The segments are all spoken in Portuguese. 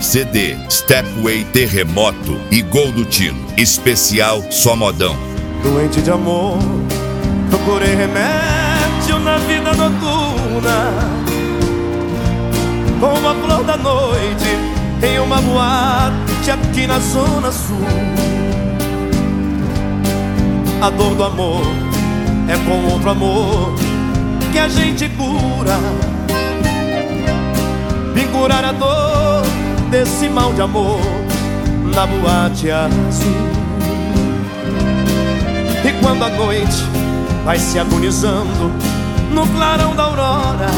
CD, Stepway, Terremoto e Gol do Tino. Especial Só Modão. Doente de amor, procurei remédio na vida noturna, como a flor da noite em uma boate aqui na Zona Sul. A dor do amor é com outro amor que a gente cura. Vim curar a dor desse mal de amor na boate azul. E quando a noite vai se agonizando no clarão da aurora,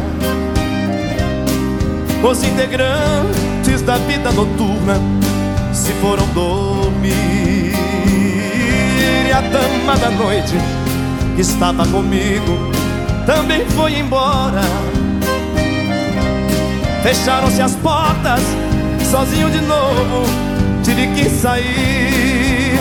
os integrantes da vida noturna se foram dormir. E a dama da noite que estava comigo também foi embora. Fecharam-se as portas, sozinho de novo tive que sair.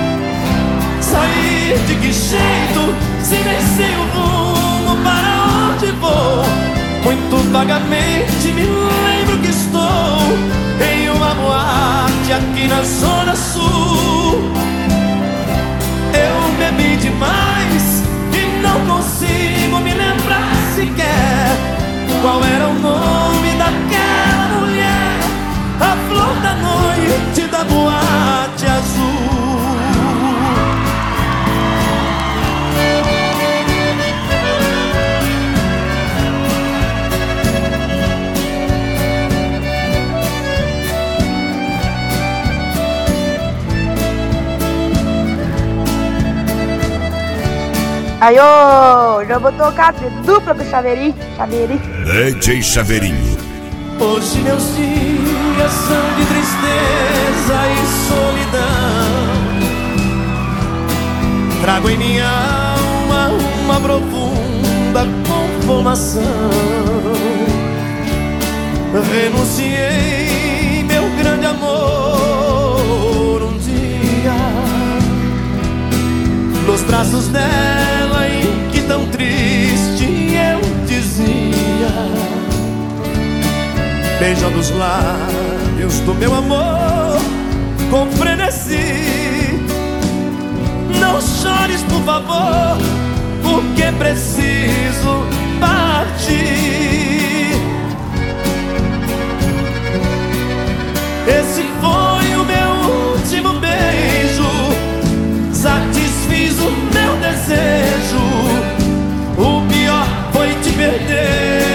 Sair de que jeito, se nem sei o rumo para onde vou? Muito vagamente me lembro que estou em uma boate aqui na Zona Sul. Eu bebi demais e não consigo me lembrar sequer qual era o nome daquela mulher, a flor da noite da boate azul. Aí, ô, já vou tocar de dupla com o Chaveirinho. DJ Chaveirinho. Hoje meus dias são de tristeza e solidão. Trago em minha alma uma profunda conformação. Renunciei meu grande amor um dia nos braços dela, em que tão triste eu dizia, beijando os lábios do meu amor com frenesi: não chores, por favor, porque preciso partir. Esse foi o meu último beijo, satisfiz o meu desejo. O pior foi te perder.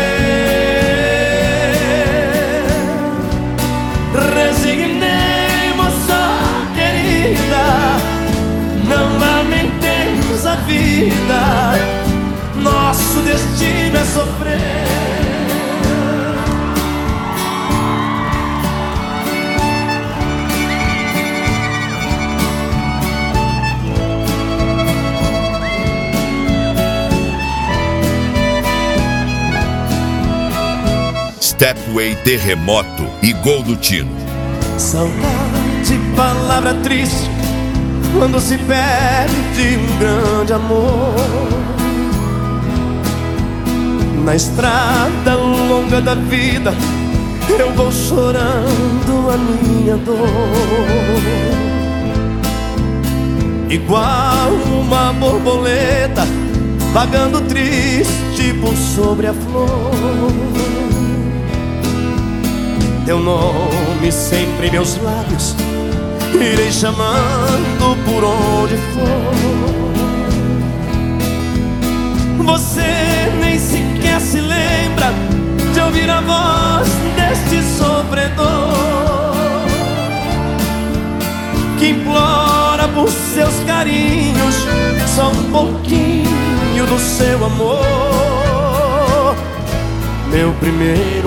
Resignei, moça querida, não lamentemos a vida, nosso destino é sofrer. Stepway, Terremoto e Gol do Tino. Saudade, palavra triste quando se perde um grande amor. Na estrada longa da vida eu vou chorando a minha dor, igual uma borboleta vagando triste por sobre a flor. Teu nome sempre em meus lábios, irei chamando por onde for. Você nem sequer se lembra de ouvir a voz deste sofredor que implora por seus carinhos só um pouquinho do seu amor. Meu primeiro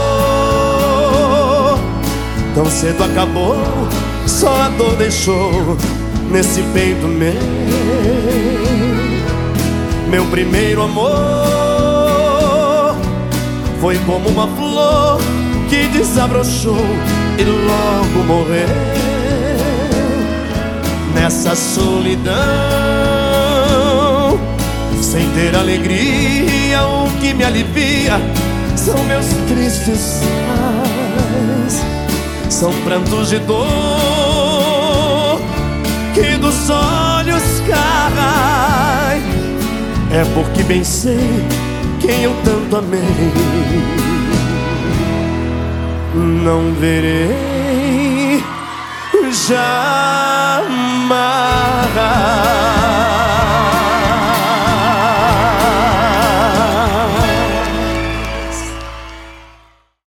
amor tão cedo acabou, só a dor deixou nesse peito meu. Meu primeiro amor foi como uma flor que desabrochou e logo morreu. Nessa solidão, sem ter alegria, o que me alivia são meus tristes pais. são prantos de dor que dos olhos caem. É porque bem sei quem eu tanto amei. Não verei jamais